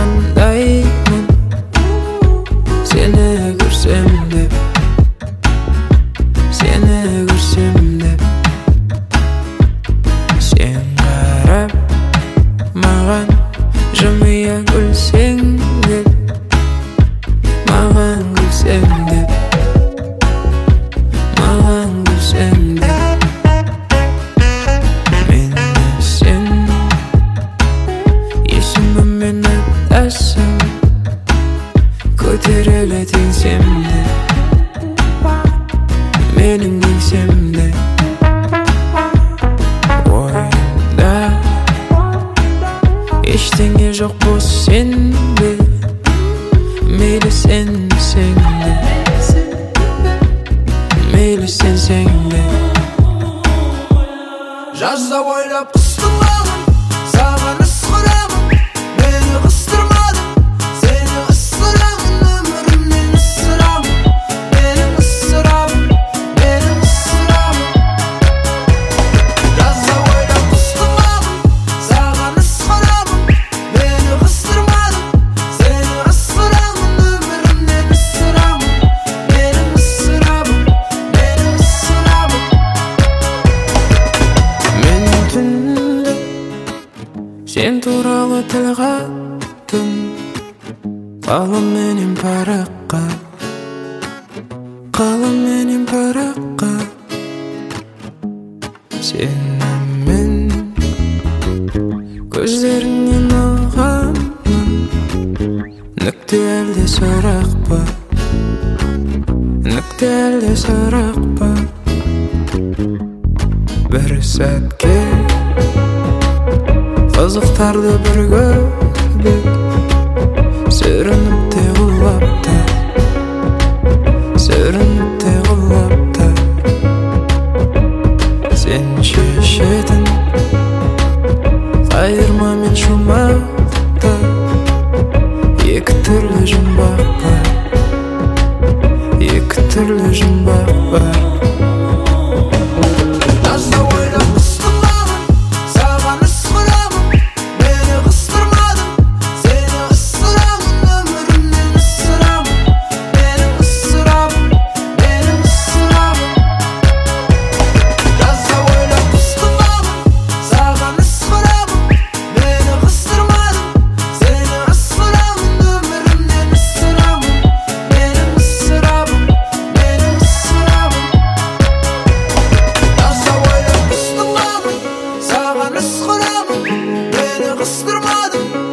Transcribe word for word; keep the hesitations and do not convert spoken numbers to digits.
армандаймын сені көрсем деп, сені көрсем деп. Сен қарап маған жымия күлсең деп, маған күлсең деп, маған күлсең деп. Мені сен есіміммен атасың, көтеріле теңсем де, менің теңсем де. Ойымда ештеңе жоқ бос сенде, мейлі сенсең де, мейлі сенсең де. Жазда ойлап қыстымағын, саған ысқырамын, мені қыстырмадың, сені ысырамын, өмірімнен ысырамын, менің ысырамын, менің ысырамын. Жазда ойлап қыстымағын, саған ысқырамын, мені қыстырмадың, сені ысырамын, өмірімнен ысырамын, менің ысырамын, менің ысырамын. Мен түнде сен туралы тіл қаттым, қаламменен параққа, қаламменен параққа. Сені мен көздеріңнен ұғамын, нүкте әлде сұрақ па, нүкте әлде сұрақ па. Бір сәтке қызықтарды бір көрдік, сүрініп те құлап та, сүрініп те құлап та. Сен шешетін қайырма мен шумақта, екі түрлі жұмбақ бар, екі түрлі жұмбақ бар. Жазда ойлап қыстымағын, саған ысқырамын, мені қыстырмадың, сені ысырамын, өмірімнен ысырамын, менің ысырамын, менің ысырамын. Жазда ойлап қыстымағын, саған ысқырамын, мені қыстырмадың, сені ысырамын, өмірімнен ысырамын, менің ысырамын, менің ысырамын. Жазда ойлап қыстымағын, саған ысқырамын, мені қыстырмадың,